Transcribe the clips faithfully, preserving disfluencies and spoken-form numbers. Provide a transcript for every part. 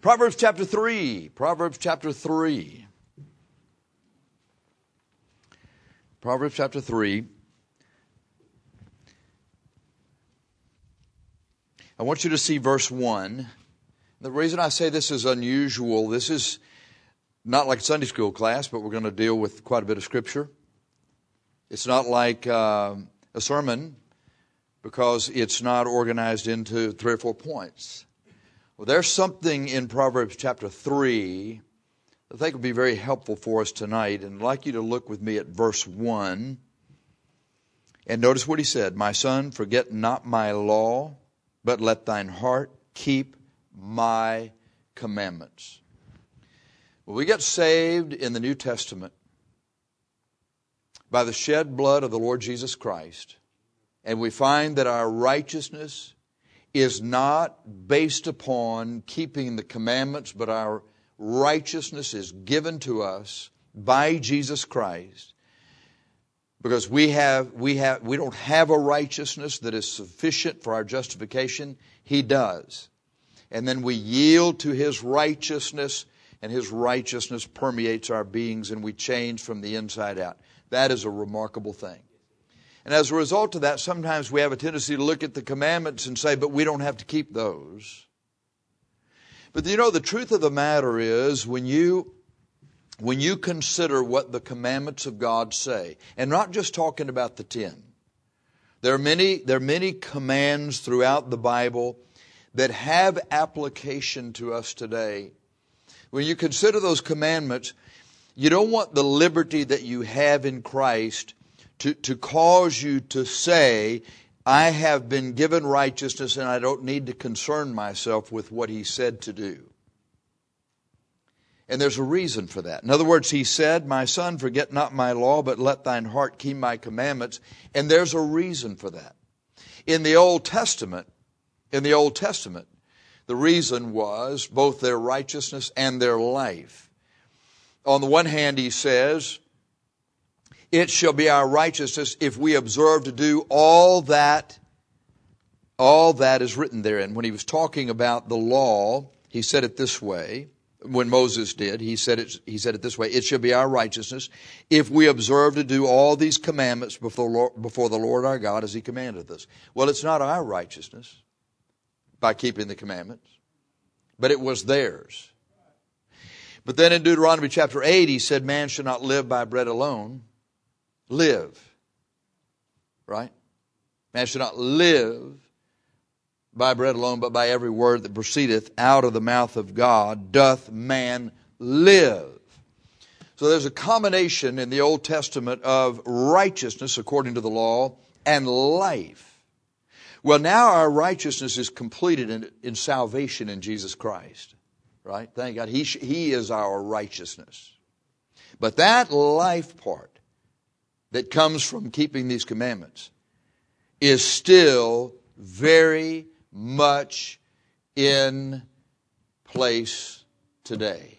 Proverbs chapter three. Proverbs chapter three. Proverbs chapter three. I want you to see verse one. The reason I say this is unusual, this is not like Sunday school class, but we're going to deal with quite a bit of Scripture. It's not like uh, a sermon because it's not organized into three or four points. Well, there's something in Proverbs chapter three that I think would be very helpful for us tonight. And I'd like you to look with me at verse one. And notice what he said. My son, forget not my law, but let thine heart keep my commandments. Well, we get saved in the New Testament by the shed blood of the Lord Jesus Christ. And we find that our righteousness is not based upon keeping the commandments, but our righteousness is given to us by Jesus Christ. Because we have, we have, we don't have a righteousness that is sufficient for our justification. He does. And then we yield to His righteousness, and His righteousness permeates our beings, and we change from the inside out. That is a remarkable thing. And as a result of that, sometimes we have a tendency to look at the commandments and say, but we don't have to keep those. But you know, the truth of the matter is, when you, when you consider what the commandments of God say, and not just talking about the ten, there are many, there are many commands throughout the Bible that have application to us today. When you consider those commandments, you don't want the liberty that you have in Christ to, to cause you to say, I have been given righteousness and I don't need to concern myself with what He said to do. And there's a reason for that. In other words, He said, my son, forget not my law, but let thine heart keep my commandments. And there's a reason for that. In the Old Testament, in the Old Testament, the reason was both their righteousness and their life. On the one hand, He says, it shall be our righteousness if we observe to do all that, all that is written therein. When He was talking about the law, He said it this way. When Moses did, he said it, he said it this way. It shall be our righteousness if we observe to do all these commandments before, Lord, before the Lord our God as He commanded us. Well, it's not our righteousness by keeping the commandments, but it was theirs. But then in Deuteronomy chapter eight, He said, man shall not live by bread alone. Live. Right? Man shall not live by bread alone, but by every word that proceedeth out of the mouth of God doth man live. So there's a combination in the Old Testament of righteousness according to the law and life. Well, now our righteousness is completed in, in salvation in Jesus Christ. Right? Thank God. He, he is our righteousness. But that life part that comes from keeping these commandments is still very much in place today.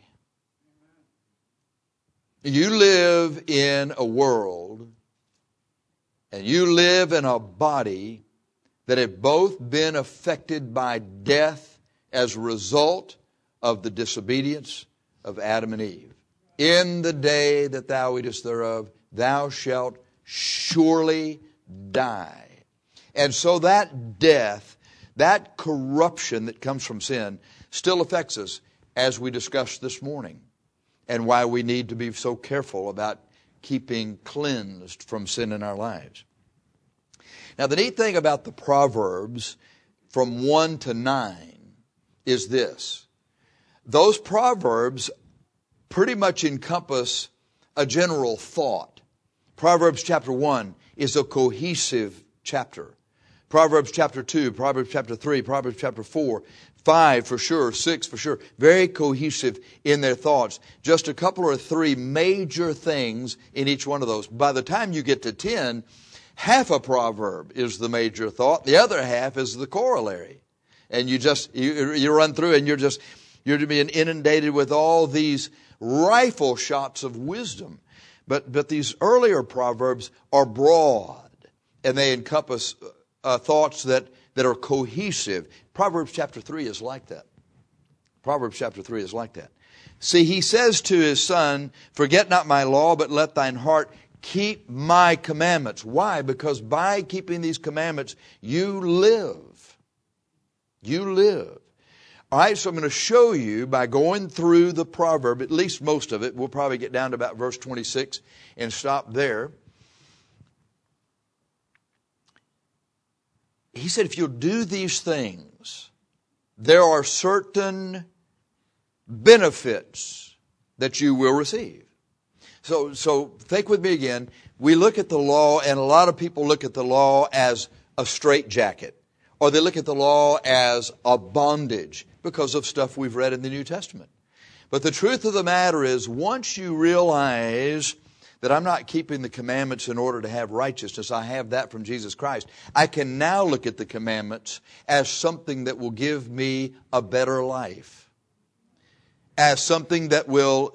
You live in a world and you live in a body that have both been affected by death as a result of the disobedience of Adam and Eve. In the day that thou eatest thereof, thou shalt surely die. And so that death, that corruption that comes from sin still affects us, as we discussed this morning, and why we need to be so careful about keeping cleansed from sin in our lives. Now, the neat thing about the Proverbs from one to nine is this. Those Proverbs pretty much encompass a general thought. Proverbs chapter one is a cohesive chapter. Proverbs chapter two, Proverbs chapter three, Proverbs chapter four, five for sure, six for sure. Very cohesive in their thoughts. Just a couple or three major things in each one of those. By the time you get to ten, half a proverb is the major thought. The other half is the corollary. And you just, you, you run through and you're just, you're being inundated with all these rifle shots of wisdom. But, but these earlier proverbs are broad and they encompass uh, thoughts that, that are cohesive. Proverbs chapter three is like that. Proverbs chapter three is like that. See, he says to his son, forget not my law, but let thine heart keep my commandments. Why? Because by keeping these commandments, you live. You live. All right, so I'm going to show you by going through the proverb, at least most of it. We'll probably get down to about verse twenty-six and stop there. He said, if you'll do these things, there are certain benefits that you will receive. So, so think with me again. We look at the law, and a lot of people look at the law as a straitjacket, or they look at the law as a bondage because of stuff we've read in the New Testament. But the truth of the matter is, once you realize that I'm not keeping the commandments in order to have righteousness, I have that from Jesus Christ, I can now look at the commandments as something that will give me a better life, as something that will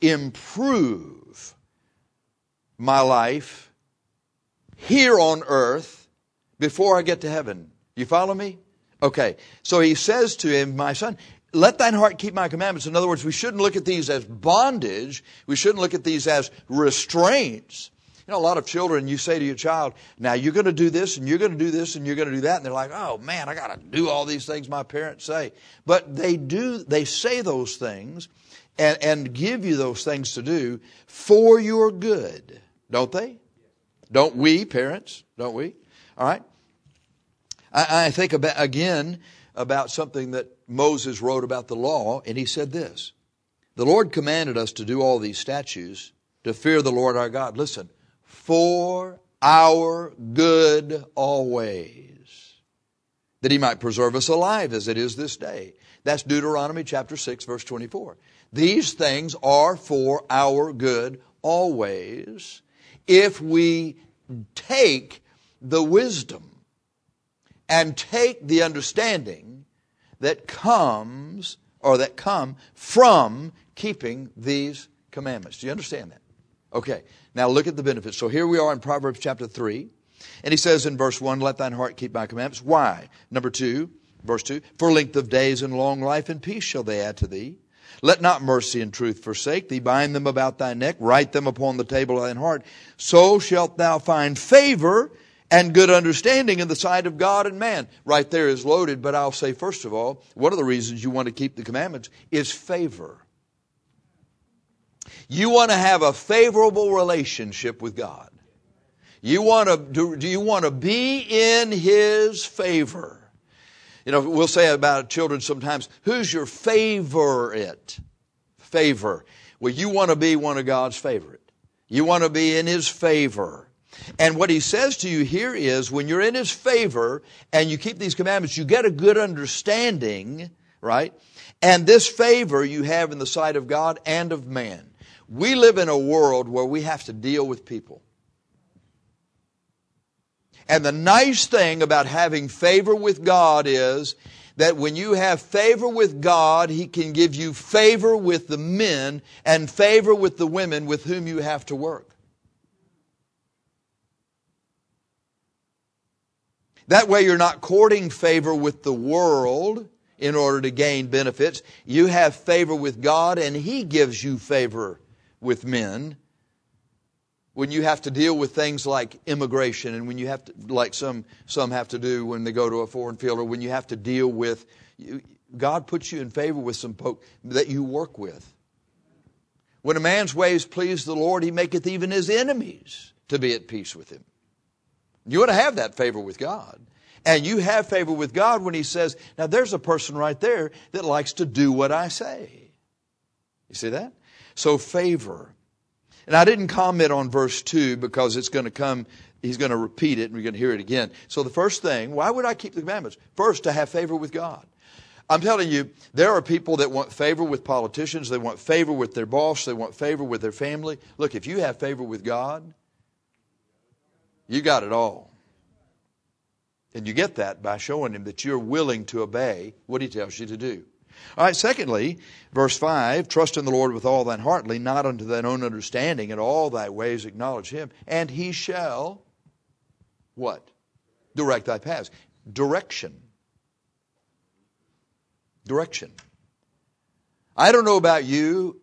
improve my life here on earth before I get to heaven. You follow me? Okay. So he says to him, my son, let thine heart keep my commandments. In other words, we shouldn't look at these as bondage. We shouldn't look at these as restraints. You know, a lot of children, you say to your child, now you're going to do this and you're going to do this and you're going to do that. And they're like, oh man, I got to do all these things my parents say. But they do, they say those things and, and give you those things to do for your good. Don't they? Don't we, parents? Don't we? All right. I, I think about, again, about something that Moses wrote about the law, and he said this: the Lord commanded us to do all these statutes, to fear the Lord our God. Listen, for our good always, that he might preserve us alive as it is this day. That's Deuteronomy chapter six, verse twenty-four. These things are for our good always, if we take the wisdom and take the understanding that comes, or that come from keeping these commandments. Do you understand that? Okay, now look at the benefits. So here we are in Proverbs chapter three, and he says in verse one, let thine heart keep my commandments. Why? Number two, verse two, for length of days and long life and peace shall they add to thee. Let not mercy and truth forsake thee. Bind them about thy neck. Write them upon the table of thine heart. So shalt thou find favor and good understanding in the sight of God and man. Right there is loaded, but I'll say first of all, one of the reasons you want to keep the commandments is favor. You want to have a favorable relationship with God. You want to, do, do you want to be in His favor? You know, we'll say about children sometimes, who's your favorite? Favor. Well, you want to be one of God's favorite. You want to be in His favor. And what He says to you here is, when you're in His favor and you keep these commandments, you get a good understanding, right? And this favor you have in the sight of God and of man. We live in a world where we have to deal with people. And the nice thing about having favor with God is that when you have favor with God, He can give you favor with the men and favor with the women with whom you have to work. That way you're not courting favor with the world in order to gain benefits. You have favor with God, and He gives you favor with men. When you have to deal with things like immigration, and when you have to, like some some have to do when they go to a foreign field, or when you have to deal with, God puts you in favor with some folk that you work with. When a man's ways please the Lord, He maketh even his enemies to be at peace with him. You want to have that favor with God. And you have favor with God when He says, now there's a person right there that likes to do what I say. You see that? So favor. And I didn't comment on verse two because it's going to come, he's going to repeat it and we're going to hear it again. So the first thing, why would I keep the commandments? First, to have favor with God. I'm telling you, there are people that want favor with politicians. They want favor with their boss. They want favor with their family. Look, if you have favor with God, you got it all. And you get that by showing Him that you're willing to obey what He tells you to do. All right, secondly, verse five, trust in the Lord with all thine heart, lean not unto thine own understanding, in all thy ways acknowledge Him, and He shall, what? Direct thy paths. Direction. Direction. I don't know about you,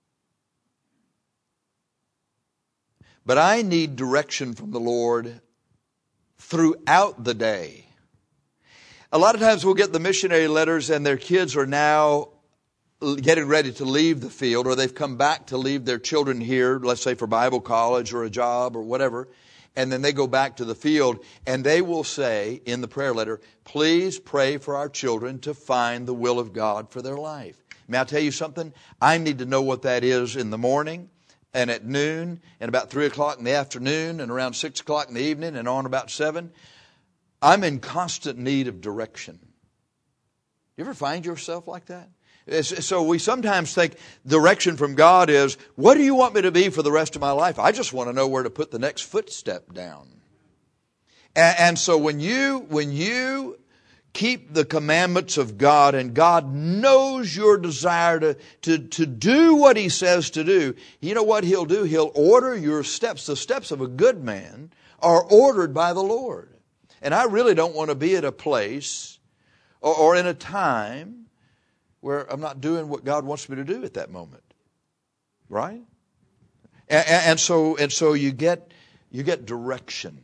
but I need direction from the Lord throughout the day. A lot of times we'll get the missionary letters and their kids are now getting ready to leave the field, or they've come back to leave their children here, let's say for Bible college or a job or whatever, and then they go back to the field and they will say in the prayer letter, please pray for our children to find the will of God for their life. May I tell you something? I need to know what that is in the morning and at noon and about three o'clock in the afternoon and around six o'clock in the evening and on about seven. I'm in constant need of direction. You ever find yourself like that? So we sometimes think direction from God is, what do you want me to be for the rest of my life? I just want to know where to put the next footstep down. And, and so when you, when you keep the commandments of God and God knows your desire to, to, to do what He says to do, you know what He'll do? He'll order your steps. The steps of a good man are ordered by the Lord. And I really don't want to be at a place or, or in a time where I'm not doing what God wants me to do at that moment. Right? And, and so and so you get you get direction.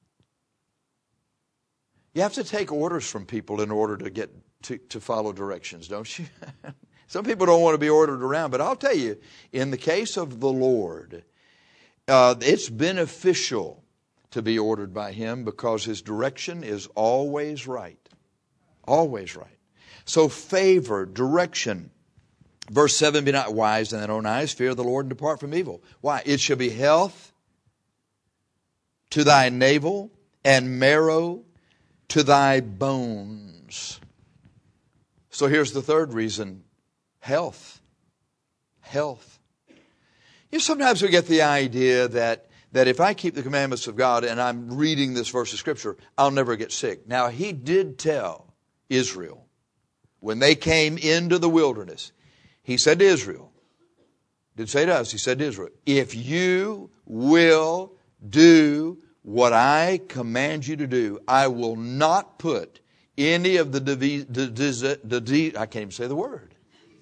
You have to take orders from people in order to get to, to follow directions, don't you? Some people don't want to be ordered around, but I'll tell you, in the case of the Lord, uh, it's beneficial to be ordered by Him because His direction is always right. Always right. So favor, direction. Verse seven, be not wise in thine own eyes, fear the Lord and depart from evil. Why? It shall be health to thy navel and marrow to thy bones. So here's the third reason. Health. Health. You know, sometimes we get the idea that, that if I keep the commandments of God and I'm reading this verse of Scripture, I'll never get sick. Now, He did tell Israel, when they came into the wilderness, He said to Israel, did say to us, He said to Israel, if you will do what I command you to do, I will not put any of the disease, disease I can't even say the word.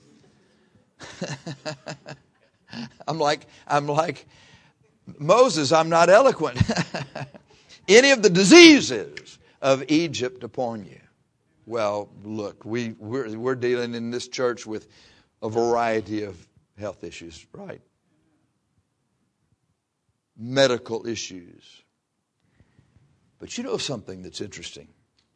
I'm like, I'm like Moses, I'm not eloquent. Any of the diseases of Egypt upon you. Well, look, we, we're, we're dealing in this church with a variety of health issues, right? Medical issues. But you know something that's interesting?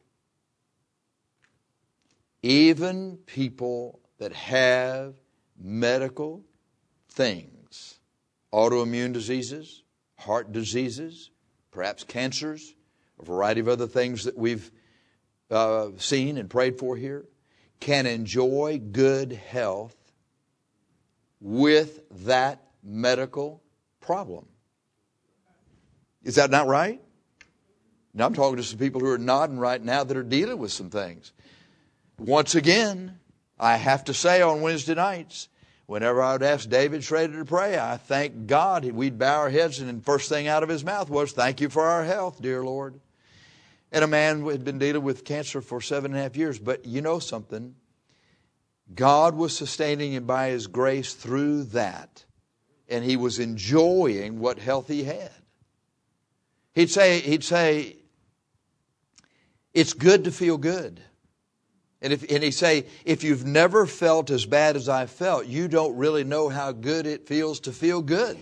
Even people that have medical things, autoimmune diseases, heart diseases, perhaps cancers, a variety of other things that we've uh, seen and prayed for here, can enjoy good health with that medical problem. Is that not right? Now I'm talking to some people who are nodding right now that are dealing with some things. Once again, I have to say on Wednesday nights, whenever I would ask David Schrader to pray, I thank God. We'd bow our heads and the first thing out of his mouth was, thank you for our health, dear Lord. And a man had been dealing with cancer for seven and a half years. But you know something? God was sustaining him by His grace through that. And he was enjoying what health he had. He'd say, he'd say, it's good to feel good. And, if, and he'd say, if you've never felt as bad as I felt, you don't really know how good it feels to feel good.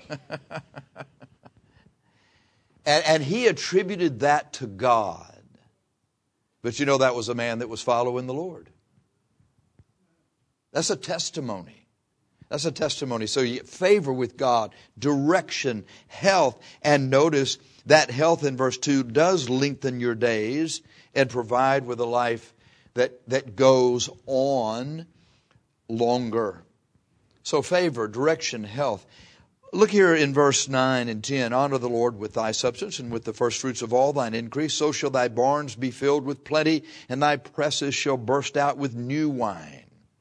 and, and he attributed that to God. But you know, that was a man that was following the Lord. That's a testimony. That's a testimony. So you favor with God, direction, health, and notice that health in verse two does lengthen your days and provide with a life that, that goes on longer. So favor, direction, health. Look here in verse nine and ten. Honor the Lord with thy substance and with the first fruits of all thine increase. So shall thy barns be filled with plenty, and thy presses shall burst out with new wine.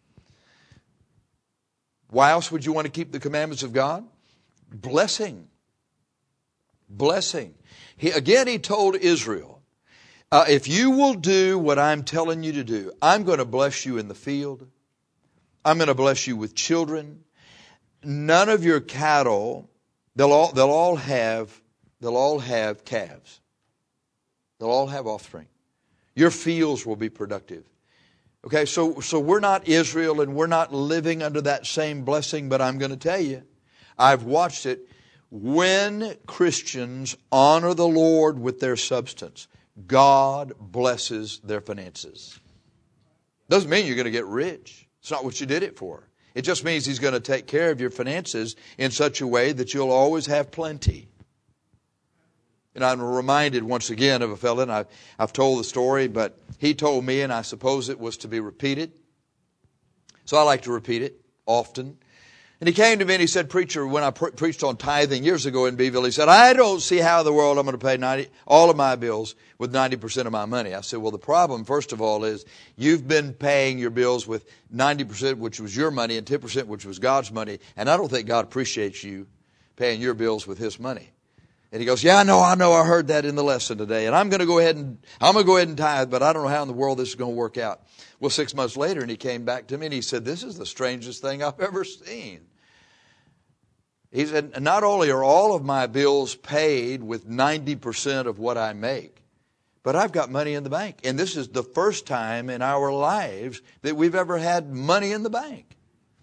Why else would you want to keep the commandments of God? Blessing. Blessing. He, again, he told Israel, uh, if you will do what I'm telling you to do, I'm going to bless you in the field. I'm going to bless you with children. None of your cattle, they'll all, they'll all have, they'll all have calves. They'll all have offspring. Your fields will be productive. Okay, so, so we're not Israel and we're not living under that same blessing, but I'm going to tell you, I've watched it. When Christians honor the Lord with their substance, God blesses their finances. Doesn't mean you're going to get rich. It's not what you did it for. It just means He's going to take care of your finances in such a way that you'll always have plenty. And I'm reminded once again of a fellow, and I've, I've told the story, but he told me, and I suppose it was to be repeated. So I like to repeat it often. And he came to me and he said, preacher, when I pre- preached on tithing years ago in Beeville, he said, I don't see how in the world I'm going to pay ninety all of my bills with ninety percent of my money. I said, well, the problem, first of all, is you've been paying your bills with ninety percent, which was your money, and ten percent, which was God's money. And I don't think God appreciates you paying your bills with His money. And he goes, yeah, I know, I know, I heard that in the lesson today. And I'm going to go ahead and, I'm going to go ahead and tithe, but I don't know how in the world this is going to work out. Well, six months later, and he came back to me and he said, this is the strangest thing I've ever seen. He said, not only are all of my bills paid with ninety percent of what I make, but I've got money in the bank. And this is the first time in our lives that we've ever had money in the bank.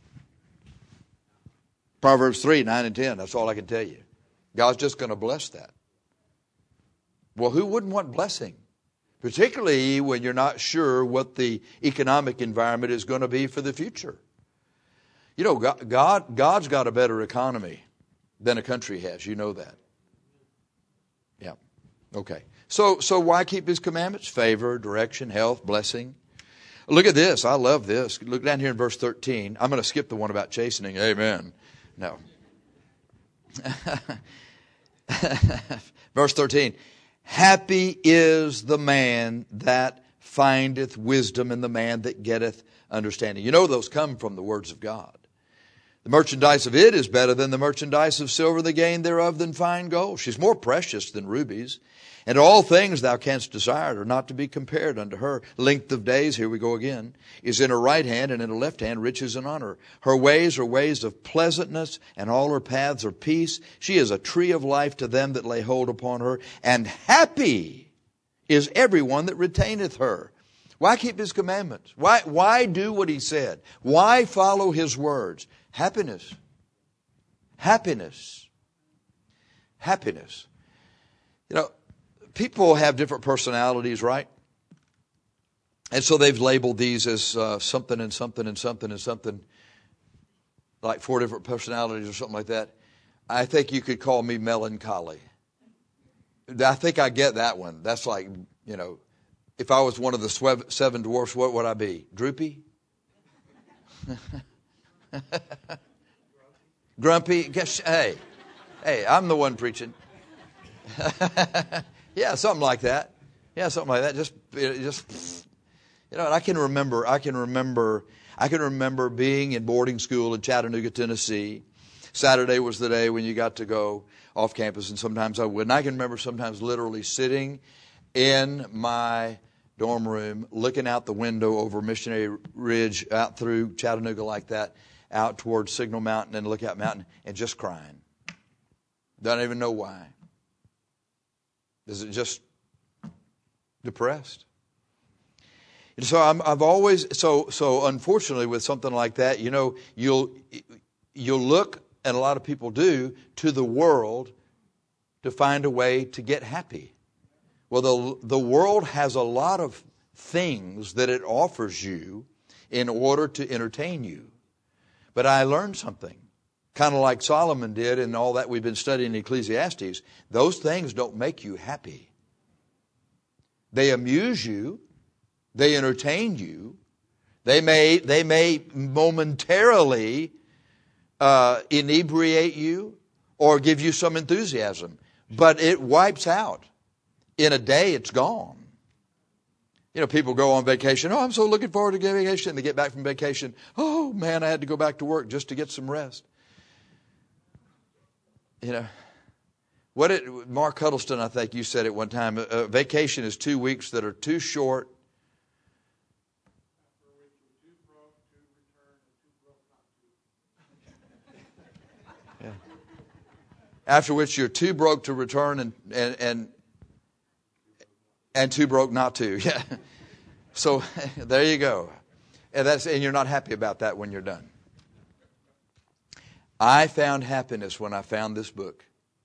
Proverbs three, nine and ten, that's all I can tell you. God's just going to bless that. Well, who wouldn't want blessing? Particularly when you're not sure what the economic environment is going to be for the future. You know, God, God, God's got a better economy than a country has. You know that. Yeah. Okay. So, so why keep His commandments? Favor, direction, health, blessing. Look at this. I love this. Look down here in verse thirteen. I'm going to skip the one about chastening. Amen. No. Verse thirteen. Happy is the man that findeth wisdom, and the man that getteth understanding. You know those come from the words of God. The merchandise of it is better than the merchandise of silver, the gain thereof than fine gold. She's more precious than rubies. And all things thou canst desire are not to be compared unto her. Length of days, here we go again, is in her right hand, and in her left hand riches and honor. Her ways are ways of pleasantness, and all her paths are peace. She is a tree of life to them that lay hold upon her, and happy is everyone that retaineth her. Why keep His commandments? Why, why do what He said? Why follow His words? Happiness. Happiness. Happiness. You know, people have different personalities, right? And so they've labeled these as uh, something and something and something and something, like four different personalities or something like that. I think you could call me melancholy. I think I get that one. That's like, you know, if I was one of the seven dwarfs, what would I be? Droopy? Grumpy? Guess, hey, hey, I'm the one preaching. Yeah, something like that. Yeah, something like that. Just, just, you know. And I can remember. I can remember. I can remember being in boarding school in Chattanooga, Tennessee. Saturday was the day when you got to go off campus, and sometimes I would. And I can remember sometimes literally sitting in my dorm room, looking out the window over Missionary Ridge, out through Chattanooga like that, out towards Signal Mountain and Lookout Mountain, and just crying. Don't even know why. Is it just depressed? And so I'm, I've always, so so unfortunately with something like that, you know, you'll you'll look, and a lot of people do, to the world to find a way to get happy. Well, the the world has a lot of things that it offers you in order to entertain you. But I learned something, kind of like Solomon did in all that we've been studying in Ecclesiastes. Those things don't make you happy. They amuse you. They entertain you. They may, they may momentarily uh, inebriate you or give you some enthusiasm. But it wipes out. In a day, it's gone. You know, people go on vacation. Oh, I'm so looking forward to getting vacation. They get back from vacation. Oh, man, I had to go back to work just to get some rest. You know, what it, Mark Huddleston, I think you said it one time, a vacation is two weeks that are too short. After which you're too broke to return and and and, and too broke not to. Yeah. So there you go. And that's and you're not happy about that when you're done. I found happiness when I found this book.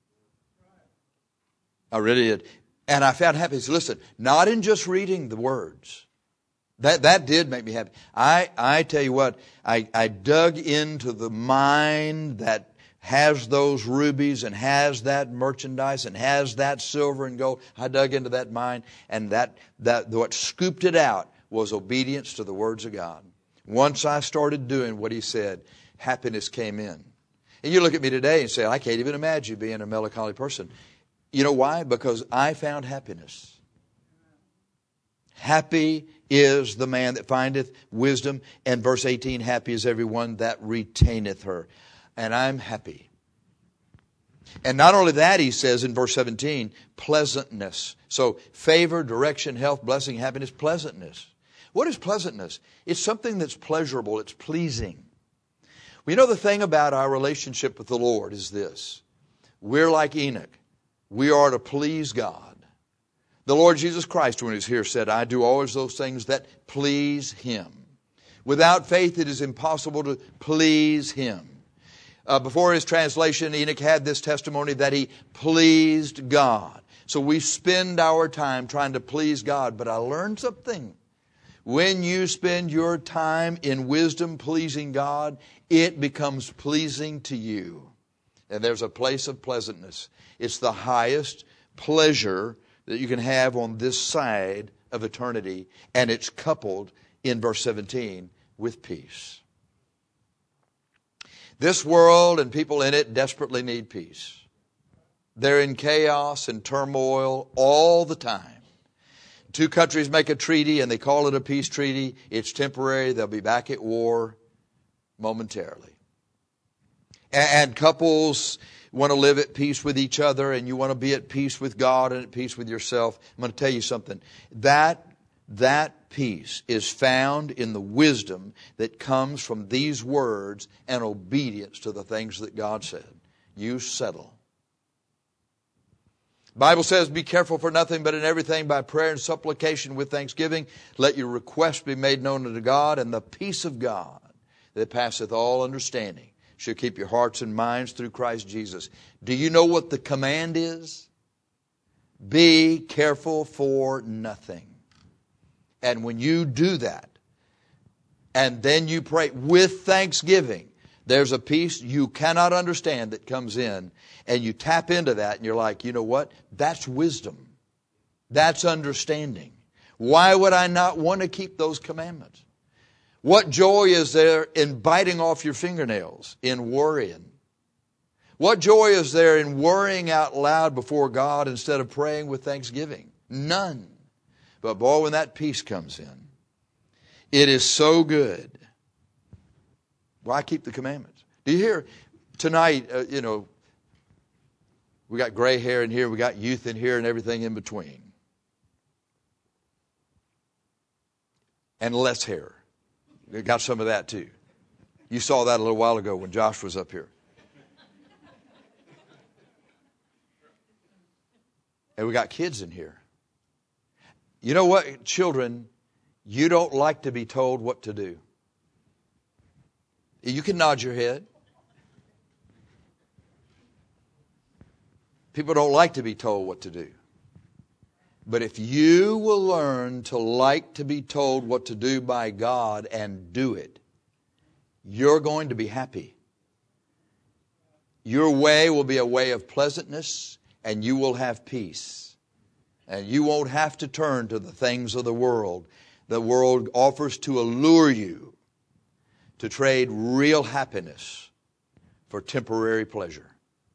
I really did. And I found happiness, listen, not in just reading the words. That that did make me happy. I, I tell you what, I, I dug into the mind that has those rubies and has that merchandise and has that silver and gold. I dug into that mind, and that, that what scooped it out was obedience to the words of God. Once I started doing what He said, happiness came in. And you look at me today and say, I can't even imagine being a melancholy person. You know why? Because I found happiness. Happy is the man that findeth wisdom. And verse eighteen, happy is everyone that retaineth her. And I'm happy. And not only that, he says in verse seventeen, pleasantness. So favor, direction, health, blessing, happiness, pleasantness. What is pleasantness? It's something that's pleasurable. It's pleasing. Well, you know, the thing about our relationship with the Lord is this. We're like Enoch. We are to please God. The Lord Jesus Christ, when He was here, said, I do always those things that please Him. Without faith, it is impossible to please Him. Uh, before his translation, Enoch had this testimony that he pleased God. So we spend our time trying to please God. But I learned something. When you spend your time in wisdom pleasing God, it becomes pleasing to you. And there's a place of pleasantness. It's the highest pleasure that you can have on this side of eternity. And it's coupled in verse seventeen with peace. This world and people in it desperately need peace. They're in chaos and turmoil all the time. Two countries make a treaty and they call it a peace treaty. It's temporary. They'll be back at war momentarily. And couples want to live at peace with each other, and you want to be at peace with God and at peace with yourself. I'm going to tell you something. That, that peace is found in the wisdom that comes from these words and obedience to the things that God said. You settle. The Bible says, be careful for nothing, but in everything by prayer and supplication with thanksgiving, let your requests be made known unto God, and the peace of God that passeth all understanding shall keep your hearts and minds through Christ Jesus. Do you know what the command is? Be careful for nothing. And when you do that, and then you pray with thanksgiving, there's a peace you cannot understand that comes in, and you tap into that, and you're like, you know what? That's wisdom. That's understanding. Why would I not want to keep those commandments? What joy is there in biting off your fingernails, in worrying? What joy is there in worrying out loud before God instead of praying with thanksgiving? None. But boy, when that peace comes in, it is so good. Why keep the commandments? Do you hear tonight, uh, you know, we got gray hair in here, we got youth in here, and everything in between. And less hair. We got some of that too. You saw that a little while ago when Josh was up here. And we got kids in here. You know what, children, you don't like to be told what to do. You can nod your head. People don't like to be told what to do. But if you will learn to like to be told what to do by God and do it, you're going to be happy. Your way will be a way of pleasantness, and you will have peace. And you won't have to turn to the things of the world. The world offers to allure you to trade real happiness for temporary pleasure.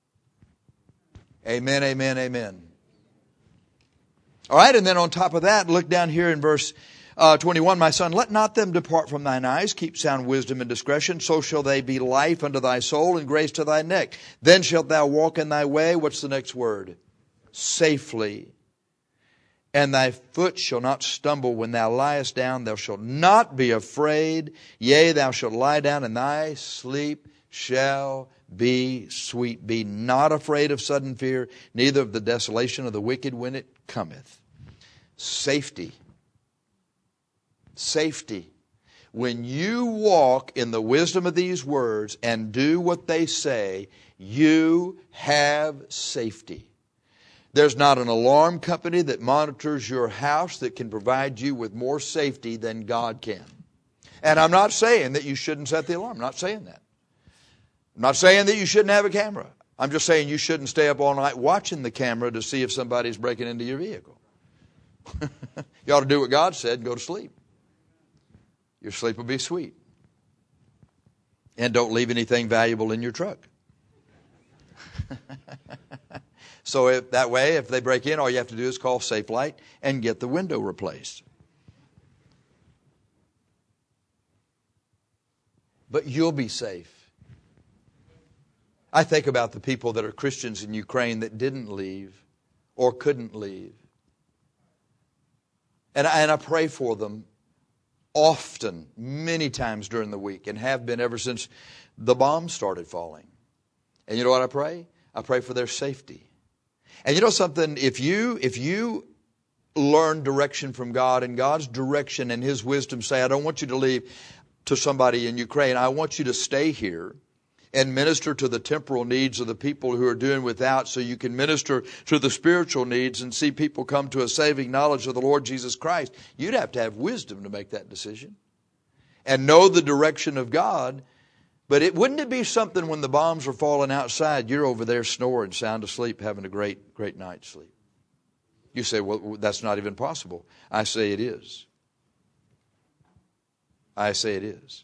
Amen, amen, amen. All right, and then on top of that, look down here in verse uh, twenty-one. My son, let not them depart from thine eyes. Keep sound wisdom and discretion. So shall they be life unto thy soul and grace to thy neck. Then shalt thou walk in thy way. What's the next word? Safely. and thy foot shall not stumble. When thou liest down, thou shalt not be afraid. Yea, thou shalt lie down, and thy sleep shall be sweet. Be not afraid of sudden fear, neither of the desolation of the wicked when it cometh. Safety. Safety. When you walk in the wisdom of these words and do what they say, you have safety. There's not an alarm company that monitors your house that can provide you with more safety than God can. And I'm not saying that you shouldn't set the alarm. I'm not saying that. I'm not saying that you shouldn't have a camera. I'm just saying you shouldn't stay up all night watching the camera to see if somebody's breaking into your vehicle. You ought to do what God said and go to sleep. Your sleep will be sweet. And don't leave anything valuable in your truck. So if, that way, if they break in, all you have to do is call Safe Light and get the window replaced. But you'll be safe. I think about the people that are Christians in Ukraine that didn't leave or couldn't leave. And I, and I pray for them often, many times during the week, and have been ever since the bombs started falling. And you know what I pray? I pray for their safety. And you know something? If you if you learn direction from God, and God's direction and His wisdom say, I don't want you to leave to somebody in Ukraine. I want you to stay here and minister to the temporal needs of the people who are doing without, so you can minister to the spiritual needs and see people come to a saving knowledge of the Lord Jesus Christ. You'd have to have wisdom to make that decision and know the direction of God. But it wouldn't it be something when the bombs are falling outside, you're over there snoring, sound asleep, having a great, great night's sleep. You say, well, that's not even possible. I say it is. I say it is.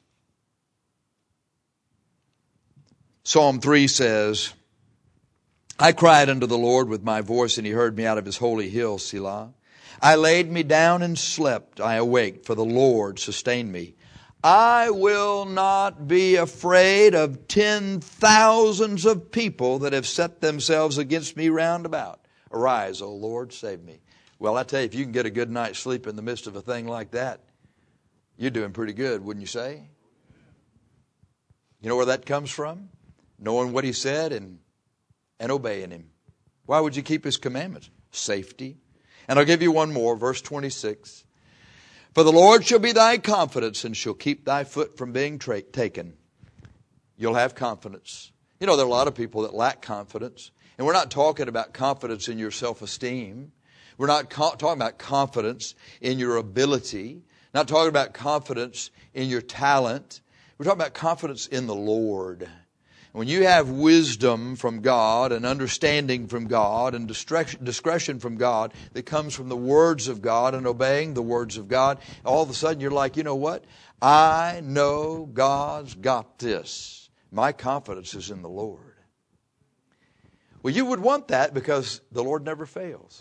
Psalm three says, I cried unto the Lord with my voice, and He heard me out of His holy hill, Selah. I laid me down and slept. I awaked, for the Lord sustained me. I will not be afraid of ten thousands of people that have set themselves against me round about. Arise, O Lord, save me. Well, I tell you, if you can get a good night's sleep in the midst of a thing like that, you're doing pretty good, wouldn't you say? You know where that comes from? Knowing what He said and, and obeying Him. Why would you keep His commandments? Safety. And I'll give you one more, verse twenty-six. For the Lord shall be thy confidence, and shall keep thy foot from being tra- taken. You'll have confidence. You know, there are a lot of people that lack confidence. And we're not talking about confidence in your self-esteem. We're not co- talking about confidence in your ability. Not talking about confidence in your talent. We're talking about confidence in the Lord. When you have wisdom from God and understanding from God and discretion from God that comes from the words of God and obeying the words of God, all of a sudden you're like, you know what? I know God's got this. My confidence is in the Lord. Well, you would want that because the Lord never fails.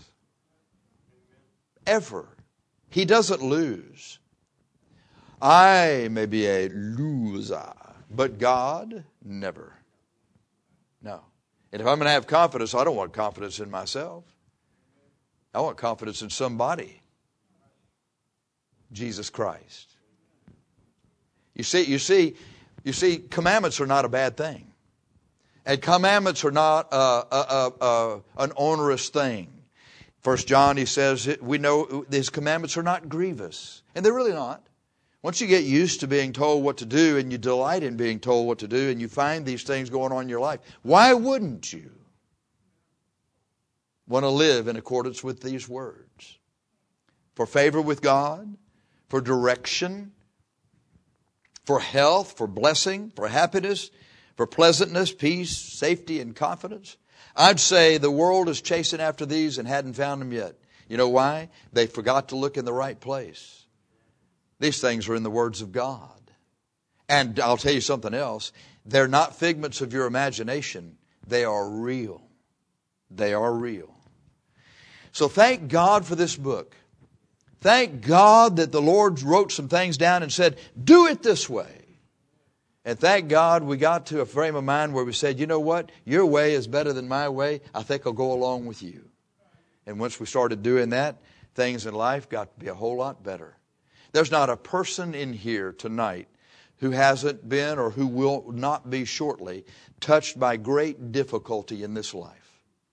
Ever. He doesn't lose. I may be a loser, but God never. No. And if I'm going to have confidence, I don't want confidence in myself. I want confidence in somebody. Jesus Christ. You see, you see, you see, commandments are not a bad thing. And commandments are not uh, uh, uh, uh, an onerous thing. First John, he says, we know His commandments are not grievous. And they're really not. Once you get used to being told what to do and you delight in being told what to do and you find these things going on in your life, why wouldn't you want to live in accordance with these words? For favor with God, for direction, for health, for blessing, for happiness, for pleasantness, peace, safety, and confidence. I'd say the world is chasing after these and hadn't found them yet. You know why? They forgot to look in the right place. These things are in the words of God. And I'll tell you something else. They're not figments of your imagination. They are real. They are real. So thank God for this book. Thank God that the Lord wrote some things down and said, do it this way. And thank God we got to a frame of mind where we said, you know what? Your way is better than my way. I think I'll go along with you. And once we started doing that, things in life got to be a whole lot better. There's not a person in here tonight who hasn't been or who will not be shortly touched by great difficulty in this life.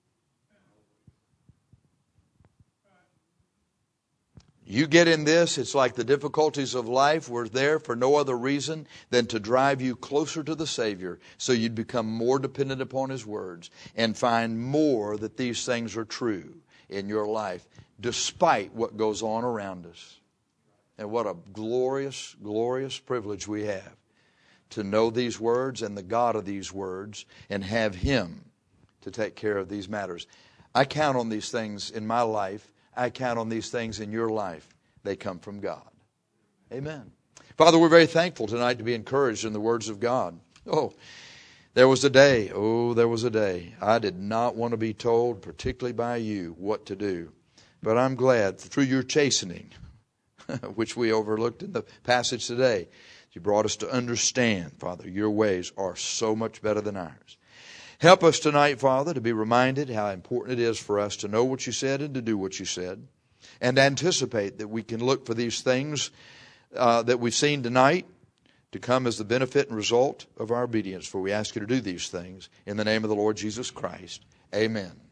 You get in this, it's like the difficulties of life were there for no other reason than to drive you closer to the Savior so you'd become more dependent upon His words and find more that these things are true in your life despite what goes on around us. And what a glorious, glorious privilege we have to know these words and the God of these words and have Him to take care of these matters. I count on these things in my life. I count on these things in your life. They come from God. Amen. Father, we're very thankful tonight to be encouraged in the words of God. Oh, there was a day, oh, there was a day. I did not want to be told, particularly by you, what to do. But I'm glad through your chastening, which we overlooked in the passage today, you brought us to understand, Father, your ways are so much better than ours. Help us tonight, Father, to be reminded how important it is for us to know what you said and to do what you said, and anticipate that we can look for these things uh, that we've seen tonight to come as the benefit and result of our obedience. For we ask you to do these things in the name of the Lord Jesus Christ. Amen.